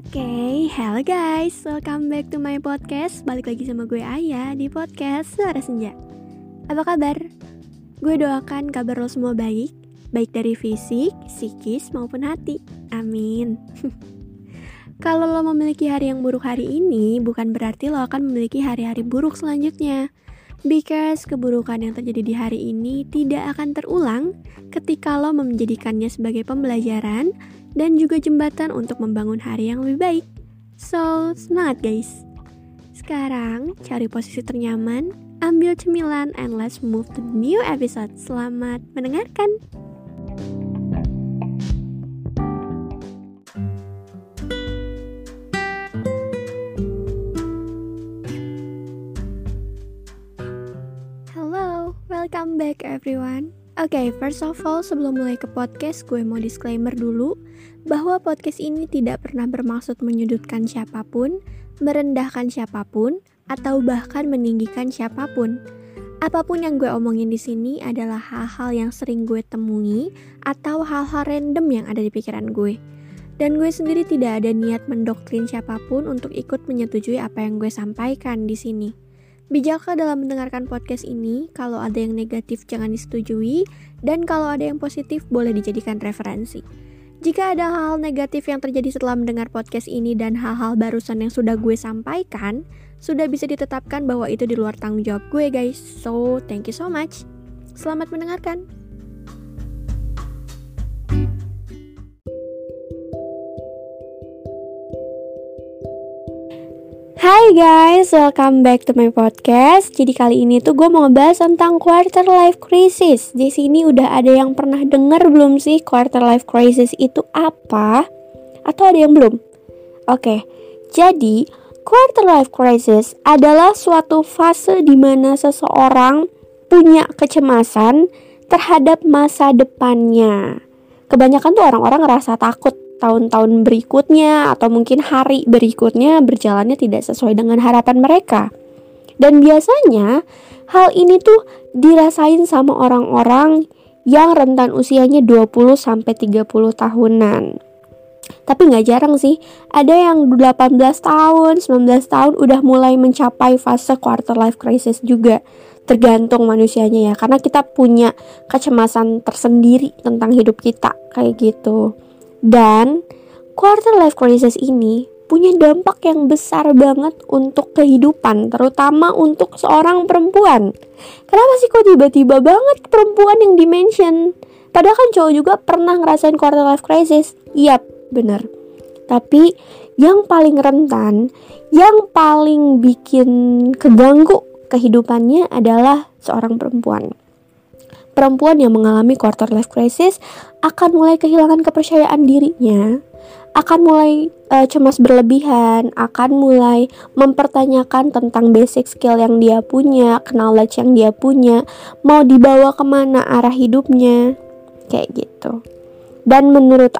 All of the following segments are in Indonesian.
Hello guys, welcome back to my podcast. Balik lagi sama gue Aya di podcast Suara Senja. Apa kabar? Gue doakan kabar lo semua baik dari fisik, psikis maupun hati. Amin. Kalau lo memiliki hari yang buruk hari ini, bukan berarti lo akan memiliki hari-hari buruk selanjutnya. Because keburukan yang terjadi di hari ini tidak akan terulang ketika lo menjadikannya sebagai pembelajaran dan juga jembatan untuk membangun hari yang lebih baik. So, semangat guys. Sekarang, cari posisi ternyaman, ambil cemilan, and let's move to the new episode. Selamat mendengarkan. Hello, welcome back everyone. Oke, first of all, sebelum mulai ke podcast, gue mau disclaimer dulu bahwa podcast ini tidak pernah bermaksud menyudutkan siapapun, merendahkan siapapun, atau bahkan meninggikan siapapun. Apapun yang gue omongin di sini adalah hal-hal yang sering gue temui atau hal-hal random yang ada di pikiran gue. Dan gue sendiri tidak ada niat mendoktrin siapapun untuk ikut menyetujui apa yang gue sampaikan di sini. Bijaklah dalam mendengarkan podcast ini, kalau ada yang negatif jangan disetujui, dan kalau ada yang positif boleh dijadikan referensi. Jika ada hal-hal negatif yang terjadi setelah mendengar podcast ini dan hal-hal barusan yang sudah gue sampaikan, sudah bisa ditetapkan bahwa itu di luar tanggung jawab gue guys. So, thank you so much. Selamat mendengarkan. Hai guys, welcome back to my podcast. Jadi kali ini tuh gue mau ngebahas tentang quarter life crisis. Di sini udah ada yang pernah denger belum sih quarter life crisis itu apa? Atau ada yang belum? Oke, jadi quarter life crisis adalah suatu fase di mana seseorang punya kecemasan terhadap masa depannya. Kebanyakan tuh orang-orang ngerasa takut tahun-tahun berikutnya atau mungkin hari berikutnya berjalannya tidak sesuai dengan harapan mereka. Dan biasanya hal ini tuh dirasain sama orang-orang yang rentan usianya 20-30 tahunan. Tapi gak jarang sih, ada yang 18 tahun, 19 tahun udah mulai mencapai fase quarter life crisis juga. Tergantung manusianya ya, karena kita punya kecemasan tersendiri tentang hidup kita, kayak gitu. Dan quarter life crisis ini punya dampak yang besar banget untuk kehidupan, terutama untuk seorang perempuan. Kenapa sih kok tiba-tiba banget perempuan yang dimention? Padahal kan cowok juga pernah ngerasain quarter life crisis. Yap, benar. Tapi yang paling rentan, yang paling bikin keganggu kehidupannya adalah seorang perempuan. Perempuan yang mengalami quarter life crisis akan mulai kehilangan kepercayaan dirinya, akan mulai cemas berlebihan, akan mulai mempertanyakan tentang basic skill yang dia punya, knowledge yang dia punya, mau dibawa kemana arah hidupnya, kayak gitu. Dan menurut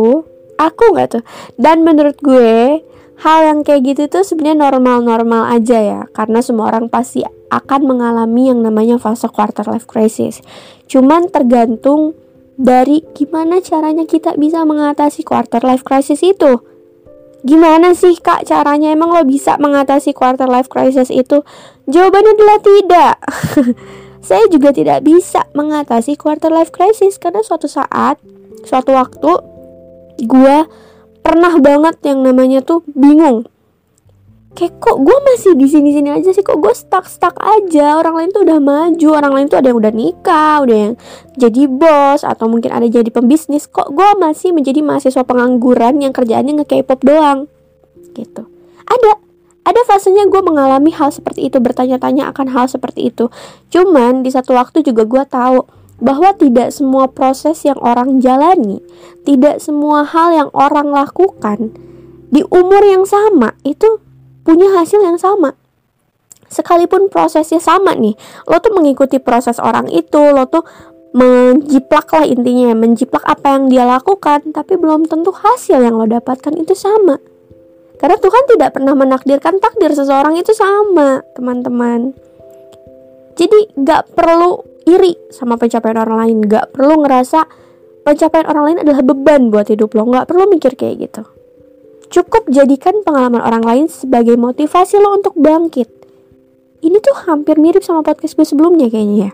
dan menurut gue, hal yang kayak gitu tuh sebenarnya normal-normal aja ya, karena semua orang pasti akan mengalami yang namanya fase quarter life crisis. Cuman tergantung dari gimana caranya kita bisa mengatasi quarter life crisis itu. Gimana sih kak caranya, emang lo bisa mengatasi quarter life crisis itu? Jawabannya adalah tidak. Saya juga tidak bisa mengatasi quarter life crisis karena suatu waktu gue pernah banget yang namanya tuh bingung. Kayak kok gue masih di sini aja sih, kok gue stuck aja. Orang lain tuh udah maju, orang lain tuh ada yang udah nikah, udah yang jadi bos atau mungkin ada jadi pembisnis. Kok gue masih menjadi mahasiswa pengangguran yang kerjaannya nge-K-pop doang. Gitu. Ada fasenya gue mengalami hal seperti itu, bertanya-tanya akan hal seperti itu. Cuman di satu waktu juga gue tahu bahwa tidak semua proses yang orang jalani, tidak semua hal yang orang lakukan di umur yang sama itu punya hasil yang sama. Sekalipun prosesnya sama nih, lo tuh mengikuti proses orang itu, lo tuh menjiplak lah intinya, menjiplak apa yang dia lakukan, tapi belum tentu hasil yang lo dapatkan itu sama. Karena Tuhan tidak pernah menakdirkan takdir seseorang itu sama, teman-teman. Jadi gak perlu iri sama pencapaian orang lain, gak perlu ngerasa pencapaian orang lain adalah beban buat hidup lo, gak perlu mikir kayak gitu. Cukup jadikan pengalaman orang lain sebagai motivasi lo untuk bangkit. Ini tuh hampir mirip sama podcast gue sebelumnya kayaknya ya.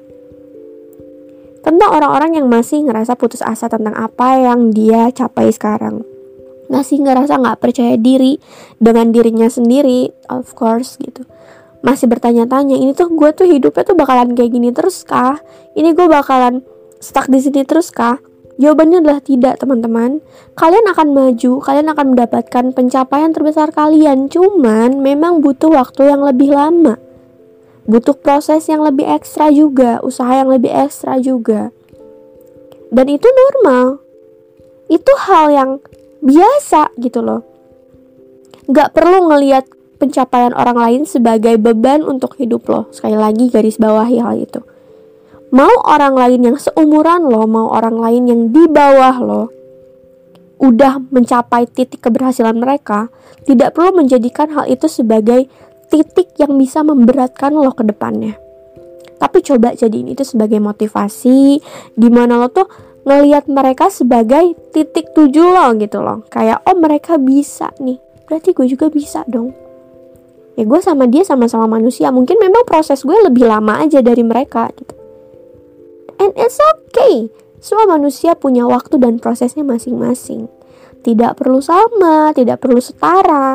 Tentang orang-orang yang masih ngerasa putus asa tentang apa yang dia capai sekarang. Masih ngerasa gak percaya diri dengan dirinya sendiri, of course gitu. Masih bertanya-tanya, ini tuh gue tuh hidupnya tuh bakalan kayak gini terus kah? Ini gue bakalan stuck di sini terus kah? Jawabannya adalah tidak, teman-teman. Kalian akan maju, kalian akan mendapatkan pencapaian terbesar kalian. Cuman memang butuh waktu yang lebih lama. Butuh proses yang lebih ekstra juga, usaha yang lebih ekstra juga. Dan itu normal. Itu hal yang biasa gitu loh. Gak perlu ngelihat pencapaian orang lain sebagai beban untuk hidup lo. Sekali lagi garis bawahi hal itu. Mau orang lain yang seumuran lo, mau orang lain yang di bawah lo udah mencapai titik keberhasilan mereka, tidak perlu menjadikan hal itu sebagai titik yang bisa memberatkan lo ke depannya. Tapi coba jadiin itu sebagai motivasi, dimana lo tuh ngelihat mereka sebagai titik tuju lo gitu loh. Kayak, oh mereka bisa nih, berarti gue juga bisa dong. Ya gue sama dia sama-sama manusia, mungkin memang proses gue lebih lama aja dari mereka gitu. And it's okay. Semua manusia punya waktu dan prosesnya masing-masing. Tidak perlu sama, tidak perlu setara.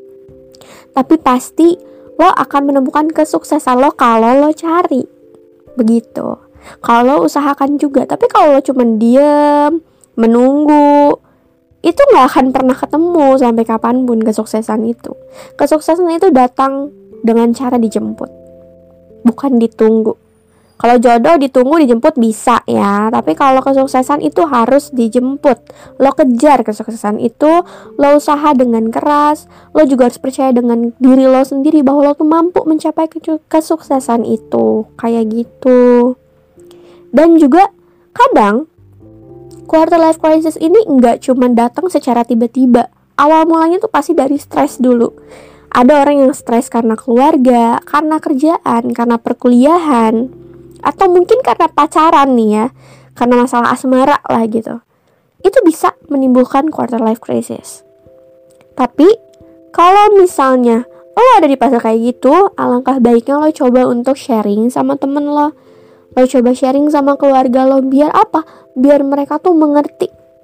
Tapi pasti lo akan menemukan kesuksesan lo kalau lo cari. Begitu. Kalau lo usahakan juga. Tapi kalau lo cuma diem, menunggu, itu gak akan pernah ketemu sampai kapanpun kesuksesan itu. Kesuksesan itu datang dengan cara dijemput, bukan ditunggu. Kalau jodoh ditunggu dijemput bisa ya, tapi kalau kesuksesan itu harus dijemput. Lo kejar kesuksesan itu, lo usaha dengan keras, lo juga harus percaya dengan diri lo sendiri bahwa lo tuh mampu mencapai kesuksesan itu. Kayak gitu. Dan juga kadang quarter life crisis ini nggak cuma datang secara tiba-tiba. Awal mulanya tuh pasti dari stres dulu. Ada orang yang stres karena keluarga, karena kerjaan, karena perkuliahan, atau mungkin karena pacaran nih ya, karena masalah asmara lah gitu. Itu bisa menimbulkan quarter life crisis. Tapi kalau misalnya lo ada di fase kayak gitu, alangkah baiknya lo coba untuk sharing sama temen lo. Lo coba sharing sama keluarga lo. Biar apa? Biar mereka tuh mengerti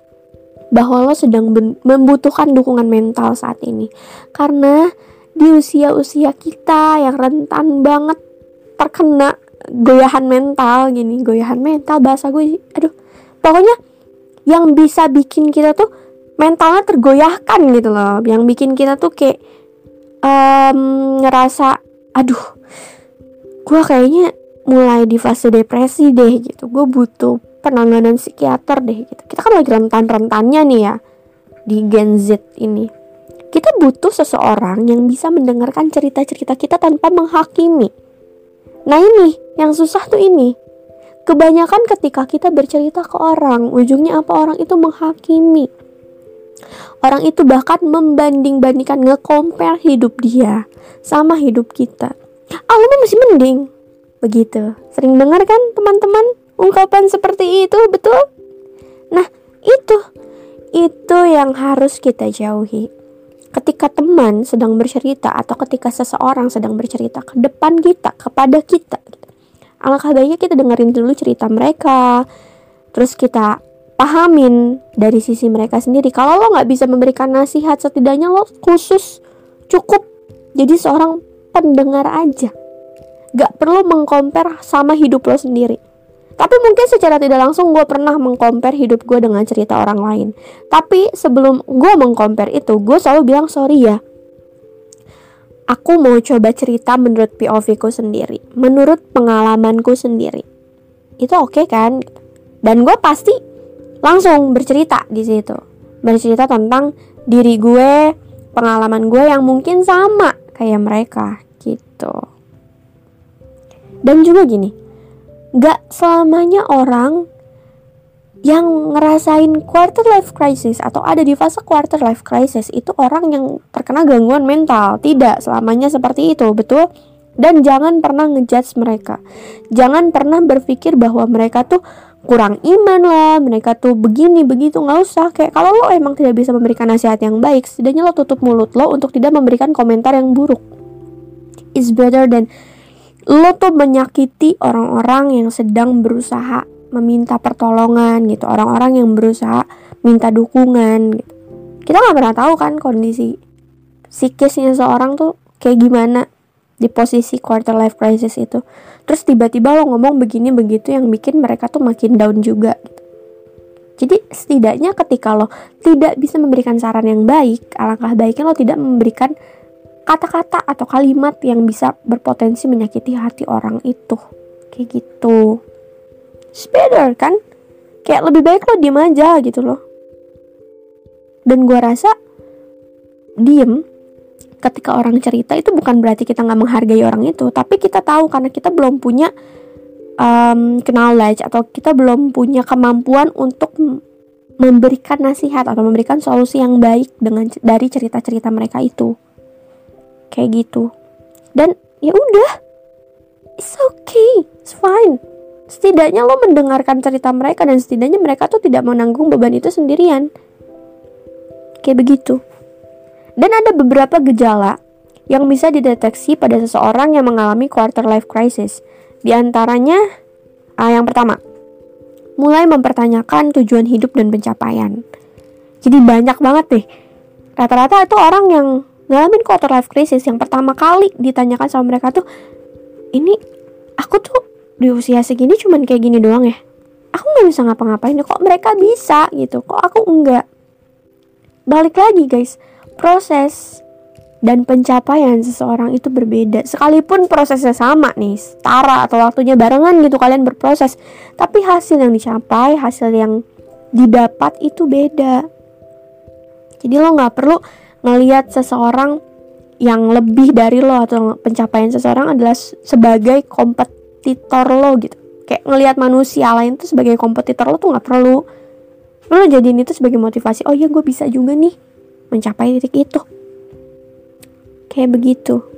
bahwa lo sedang membutuhkan dukungan mental saat ini. Karena di usia-usia kita yang rentan banget terkena goyahan mental gini, goyahan mental bahasa gue, aduh, pokoknya yang bisa bikin kita tuh mentalnya tergoyahkan gitu loh, yang bikin kita tuh kayak ngerasa, aduh, gue kayaknya mulai di fase depresi deh gitu, gue butuh penanganan psikiater deh gitu. Kita kan lagi rentan-rentannya nih ya di Gen Z ini. Kita butuh seseorang yang bisa mendengarkan cerita-cerita kita tanpa menghakimi. Nah ini, yang susah tuh ini. Kebanyakan ketika kita bercerita ke orang, ujungnya apa? Orang itu menghakimi. Orang itu bahkan membanding-bandingkan, nge-compare hidup dia sama hidup kita. Lu mah masih mending. Begitu. Sering dengar kan teman-teman ungkapan seperti itu, betul? Nah, itu yang harus kita jauhi. Ketika teman sedang bercerita atau ketika seseorang sedang bercerita ke depan kita, kepada kita, alangkah baiknya kita dengerin dulu cerita mereka, terus kita pahamin dari sisi mereka sendiri. Kalau lo gak bisa memberikan nasihat, setidaknya lo khusus cukup jadi seorang pendengar aja. Gak perlu mengcompare sama hidup lo sendiri. Tapi mungkin secara tidak langsung gue pernah mengcompare hidup gue dengan cerita orang lain. Tapi sebelum gue mengcompare itu, gue selalu bilang sorry ya, aku mau coba cerita menurut POV ku sendiri, menurut pengalamanku sendiri. Itu oke kan? Dan gue pasti langsung bercerita di situ, bercerita tentang diri gue, pengalaman gue yang mungkin sama kayak mereka gitu. Dan juga gini, gak selamanya orang yang ngerasain quarter life crisis atau ada di fase quarter life crisis itu orang yang terkena gangguan mental. Tidak selamanya seperti itu, betul? Dan jangan pernah ngejudge mereka. Jangan pernah berpikir bahwa mereka tuh kurang iman lah, mereka tuh begini begitu. Nggak usah. Kayak kalau lo emang tidak bisa memberikan nasihat yang baik, setidaknya lo tutup mulut lo untuk tidak memberikan komentar yang buruk. It's better than lo tuh menyakiti orang-orang yang sedang berusaha meminta pertolongan gitu, orang-orang yang berusaha minta dukungan gitu. Kita nggak pernah tahu kan kondisi psikisnya seorang tuh kayak gimana di posisi quarter life crisis itu. Terus tiba-tiba lo ngomong begini begitu yang bikin mereka tuh makin down juga gitu. Jadi setidaknya ketika lo tidak bisa memberikan saran yang baik, alangkah baiknya lo tidak memberikan kata-kata atau kalimat yang bisa berpotensi menyakiti hati orang itu. Kayak gitu. It's better kan? Kayak lebih baik lo diem aja gitu loh. Dan gue rasa diem ketika orang cerita itu bukan berarti kita gak menghargai orang itu, tapi kita tahu karena kita belum punya knowledge atau kita belum punya kemampuan untuk memberikan nasihat atau memberikan solusi yang baik dari cerita-cerita mereka itu. Kayak gitu. Dan ya udah, it's okay, it's fine. Setidaknya lo mendengarkan cerita mereka dan setidaknya mereka tuh tidak menanggung beban itu sendirian. Kayak begitu. Dan ada beberapa gejala yang bisa dideteksi pada seseorang yang mengalami quarter life crisis. Di antaranya, yang pertama, mulai mempertanyakan tujuan hidup dan pencapaian. Jadi banyak banget nih. Rata-rata itu orang yang ngalamin quarter life crisis yang pertama kali ditanyakan sama mereka tuh, ini aku tuh di usia segini cuman kayak gini doang ya. Aku gak bisa ngapa-ngapain, kok mereka bisa gitu, kok aku enggak. Balik lagi guys, proses dan pencapaian seseorang itu berbeda. Sekalipun prosesnya sama nih, setara atau waktunya barengan gitu kalian berproses, tapi hasil yang dicapai, hasil yang didapat itu beda. Jadi lo gak perlu ngelihat seseorang yang lebih dari lo atau pencapaian seseorang adalah sebagai kompetitor lo gitu. Kayak ngelihat manusia lain tuh sebagai kompetitor lo tuh gak perlu. Lo jadiin itu sebagai motivasi. Oh iya, gue bisa juga nih mencapai titik itu. Kayak begitu.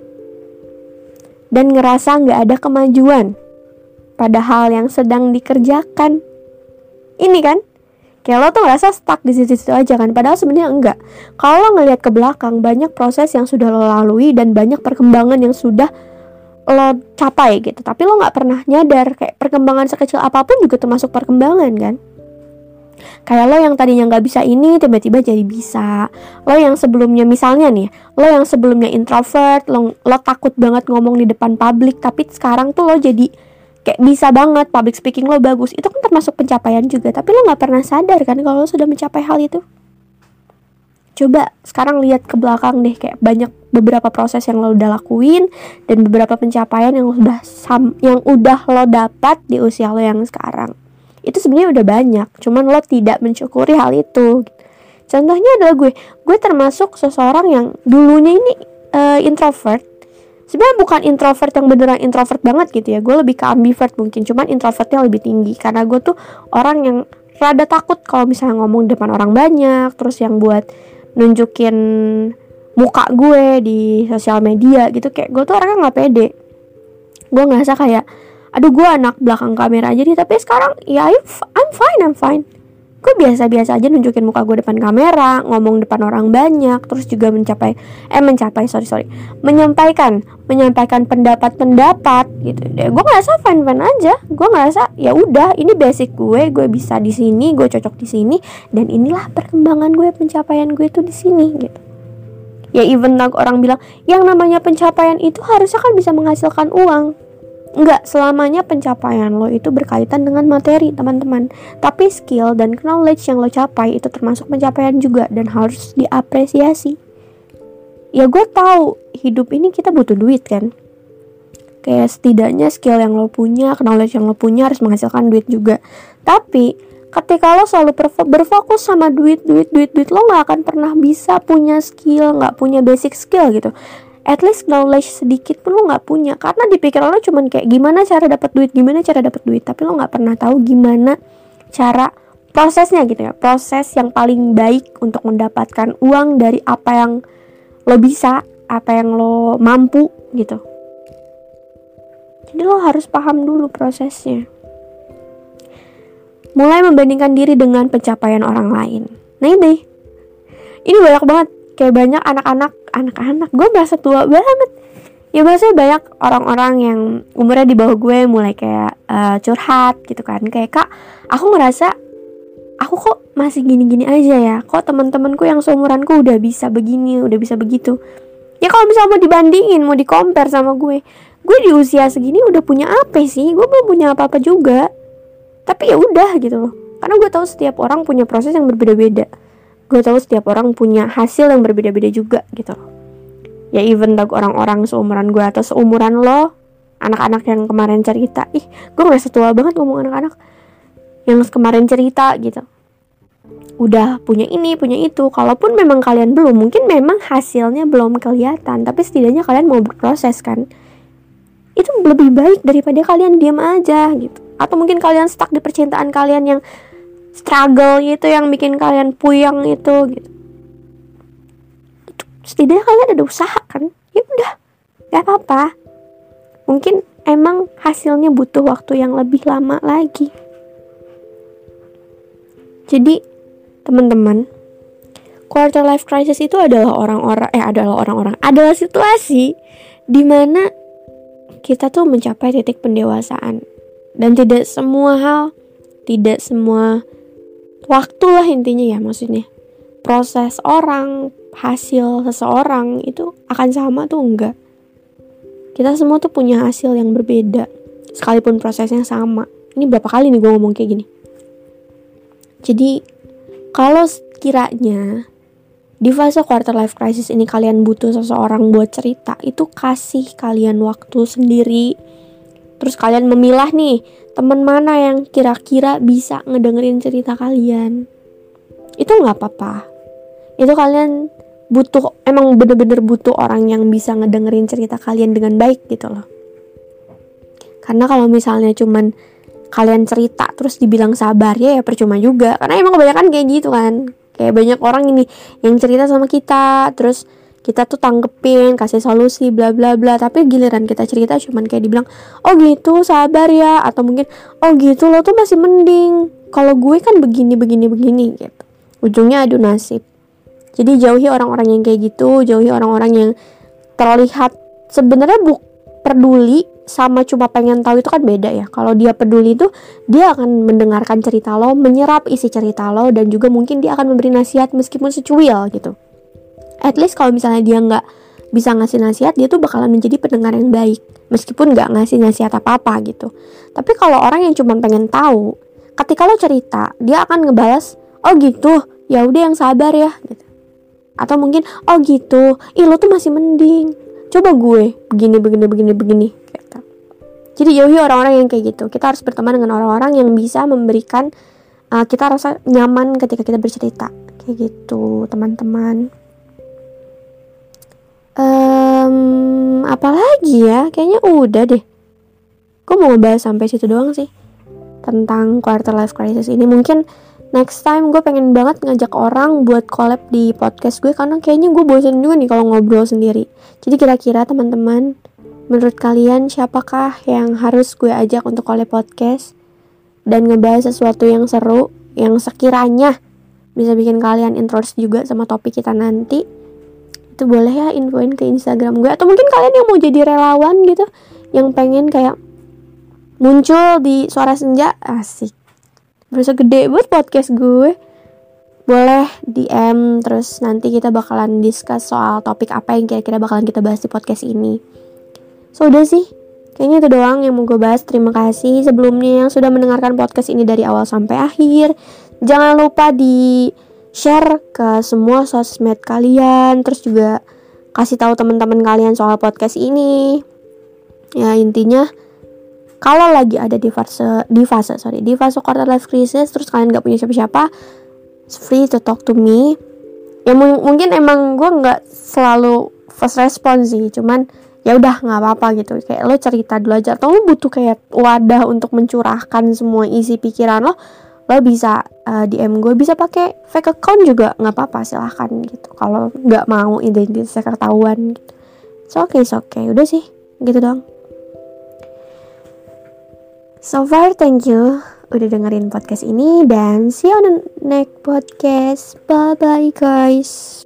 Dan ngerasa gak ada kemajuan pada hal yang sedang dikerjakan. Ini kan, kayak lo tuh ngerasa stuck di situ-situ aja kan. Padahal sebenarnya enggak. Kalau lo ngelihat ke belakang, banyak proses yang sudah lo lalui dan banyak perkembangan yang sudah lo capai gitu. Tapi lo gak pernah nyadar, kayak perkembangan sekecil apapun juga termasuk perkembangan kan. Kayak lo yang tadinya gak bisa ini, tiba-tiba jadi bisa. Lo yang sebelumnya, misalnya nih, lo yang sebelumnya introvert, lo takut banget ngomong di depan publik, tapi sekarang tuh lo jadi kayak bisa banget, public speaking lo bagus. Itu kan termasuk pencapaian juga. Tapi lo gak pernah sadar kan kalau lo sudah mencapai hal itu. Coba sekarang lihat ke belakang deh, kayak banyak beberapa proses yang lo udah lakuin dan beberapa pencapaian yang udah lo dapat di usia lo yang sekarang. Itu sebenarnya udah banyak, cuman lo tidak mensyukuri hal itu. Contohnya adalah gue termasuk seseorang yang dulunya ini introvert. Sebenarnya bukan introvert yang beneran introvert banget gitu ya. Gue lebih ke ambivert mungkin, cuman introvertnya lebih tinggi. Karena gue tuh orang yang rada takut kalau misalnya ngomong depan orang banyak. Terus yang buat nunjukin muka gue di sosial media gitu. Kayak gue tuh orangnya gak pede. Gue ngerasa kayak, aduh gue anak belakang kamera aja nih. Tapi sekarang ya I'm fine. Gue biasa-biasa aja nunjukin muka gue depan kamera, ngomong depan orang banyak, terus juga menyampaikan pendapat gitu. Gue ngerasa fine aja. Gue ngerasa ya udah, ini basic gue bisa di sini, gue cocok di sini, dan inilah perkembangan gue, pencapaian gue tuh di sini gitu. Ya even orang bilang yang namanya pencapaian itu harusnya kan bisa menghasilkan uang. Enggak selamanya pencapaian lo itu berkaitan dengan materi, teman-teman. Tapi skill dan knowledge yang lo capai itu termasuk pencapaian juga dan harus diapresiasi. Ya gue tahu hidup ini kita butuh duit kan. Kayak setidaknya skill yang lo punya, knowledge yang lo punya harus menghasilkan duit juga. Tapi ketika lo selalu berfokus sama duit, lo gak akan pernah bisa punya skill, gak punya basic skill gitu. At least knowledge sedikit pun lo gak punya. Karena di pikiran lo cuman kayak gimana cara dapat duit. Tapi lo gak pernah tahu gimana cara prosesnya gitu ya. Proses yang paling baik untuk mendapatkan uang dari apa yang lo bisa, apa yang lo mampu gitu. Jadi lo harus paham dulu prosesnya. mulai membandingkan diri dengan pencapaian orang lain. Nah ini banyak banget, kayak banyak anak-anak, gue merasa tua banget. Ya maksudnya banyak orang-orang yang umurnya di bawah gue mulai kayak curhat gitu kan. Kayak, Kak, aku ngerasa aku kok masih gini-gini aja ya. Kok teman-temanku yang seumuranku udah bisa begini, udah bisa begitu. Ya kalau misalnya mau dibandingin, mau di-compare sama gue di usia segini udah punya apa sih? Gue belum punya apa-apa juga. Tapi ya udah gitu loh. Karena gue tahu setiap orang punya proses yang berbeda-beda. Gue tahu setiap orang punya hasil yang berbeda-beda juga gitu loh. Ya even orang-orang seumuran gue atau seumuran lo, anak-anak yang kemarin cerita, gue ngerasa tua banget ngomong anak-anak yang kemarin cerita gitu, udah punya ini, punya itu. Kalaupun memang kalian belum, mungkin memang hasilnya belum kelihatan, tapi setidaknya kalian mau berproses kan. Itu lebih baik daripada kalian diam aja gitu. Atau mungkin kalian stuck di percintaan kalian yang struggle gitu, yang bikin kalian puyeng itu gitu. Setidaknya kalian ada usaha kan. Ya udah, gak apa-apa. Mungkin emang hasilnya butuh waktu yang lebih lama lagi. Jadi teman-teman, quarter life crisis itu adalah adalah situasi di mana kita tuh mencapai titik pendewasaan. Dan tidak semua hal, tidak semua waktu lah intinya ya, maksudnya proses orang, hasil seseorang itu akan sama tuh enggak. Kita semua tuh punya hasil yang berbeda, sekalipun prosesnya sama. Ini berapa kali nih gue ngomong kayak gini. Jadi kalau kiranya di fase quarter life crisis ini kalian butuh seseorang buat cerita, itu kasih kalian waktu sendiri. Terus kalian memilah nih teman mana yang kira-kira bisa ngedengerin cerita kalian. Itu gak apa-apa. Itu kalian butuh, emang bener-bener butuh orang yang bisa ngedengerin cerita kalian dengan baik gitu loh. Karena kalau misalnya cuman kalian cerita terus dibilang sabar, ya percuma juga. Karena emang kebanyakan kayak gitu kan. Kayak banyak orang ini yang cerita sama kita, terus kita tuh tanggepin, kasih solusi bla bla bla, tapi giliran kita cerita cuman kayak dibilang, "Oh gitu, sabar ya." Atau mungkin, "Oh gitu, lo tuh masih mending. Kalau gue kan begini gitu. Ujungnya adu nasib. Jadi jauhi orang-orang yang kayak gitu, jauhi orang-orang yang terlihat sebenarnya peduli sama cuma pengen tahu, itu kan beda ya. Kalau dia peduli itu dia akan mendengarkan cerita lo, menyerap isi cerita lo, dan juga mungkin dia akan memberi nasihat meskipun secuil gitu. At least kalau misalnya dia nggak bisa ngasih nasihat, dia tuh bakalan menjadi pendengar yang baik meskipun nggak ngasih nasihat apa-apa gitu. Tapi kalau orang yang cuma pengen tahu, ketika lo cerita, dia akan ngebalas, "Oh gitu, ya udah yang sabar ya," gitu. Atau mungkin, "Oh gitu, lo tuh masih mending. Coba gue begini gitu. Jadi jauhi orang-orang yang kayak gitu. Kita harus berteman dengan orang-orang yang bisa memberikan kita rasa nyaman ketika kita bercerita. Kayak gitu, teman-teman. Apalagi ya, kayaknya udah deh. Gue mau ngebahas sampai situ doang sih tentang quarter life crisis ini. Mungkin next time gue pengen banget ngajak orang buat collab di podcast gue, karena kayaknya gue bosan juga nih kalau ngobrol sendiri. Jadi kira-kira teman-teman, menurut kalian siapakah yang harus gue ajak untuk collab podcast dan ngebahas sesuatu yang seru, yang sekiranya bisa bikin kalian interest juga sama topik kita nanti? Itu boleh ya infoin ke Instagram gue. Atau mungkin kalian yang mau jadi relawan gitu, yang pengen kayak muncul di Suara Senja, asik, berasa gede buat podcast gue, boleh DM. Terus nanti kita bakalan discuss soal topik apa yang kira-kira bakalan kita bahas di podcast ini. So udah sih, kayaknya itu doang yang mau gue bahas. Terima kasih sebelumnya yang sudah mendengarkan podcast ini dari awal sampai akhir. Jangan lupa di share ke semua sosmed kalian, terus juga kasih tahu teman-teman kalian soal podcast ini. Ya intinya, kalau lagi ada di fase quarter life crisis, terus kalian gak punya siapa-siapa, free to talk to me. Ya mungkin emang gue gak selalu first response sih, cuman ya udah nggak apa-apa gitu. Kayak lo cerita dulu aja, atau lo butuh kayak wadah untuk mencurahkan semua isi pikiran lo bisa DM gue, bisa pakai fake account juga nggak apa-apa, silahkan gitu. Kalau nggak mau identitasnya ketahuan gitu, it's okay. Udah sih gitu dong. So far thank you udah dengerin podcast ini, dan see you on the next podcast. Bye bye guys.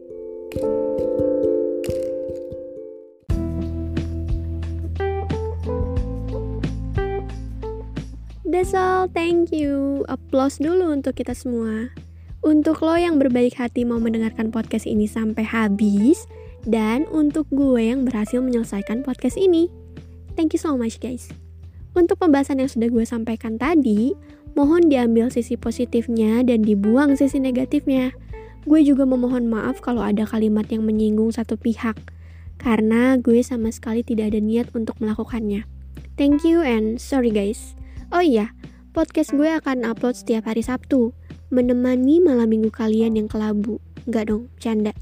That's all, thank you. Applause dulu untuk kita semua. Untuk lo yang berbaik hati mau mendengarkan podcast ini sampai habis, dan untuk gue yang berhasil menyelesaikan podcast ini. Thank you so much guys. Untuk pembahasan yang sudah gue sampaikan tadi, mohon diambil sisi positifnya dan dibuang sisi negatifnya. Gue juga memohon maaf kalau ada kalimat yang menyinggung satu pihak, karena gue sama sekali tidak ada niat untuk melakukannya. Thank you and sorry guys. Oh iya, podcast gue akan upload setiap hari Sabtu, menemani malam minggu kalian yang kelabu. Enggak dong, canda.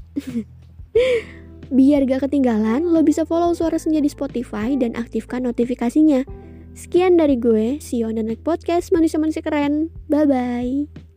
Biar gak ketinggalan, lo bisa follow Suara Senja di Spotify dan aktifkan notifikasinya. Sekian dari gue, see you on the next podcast, manusia-manusia keren. Bye-bye.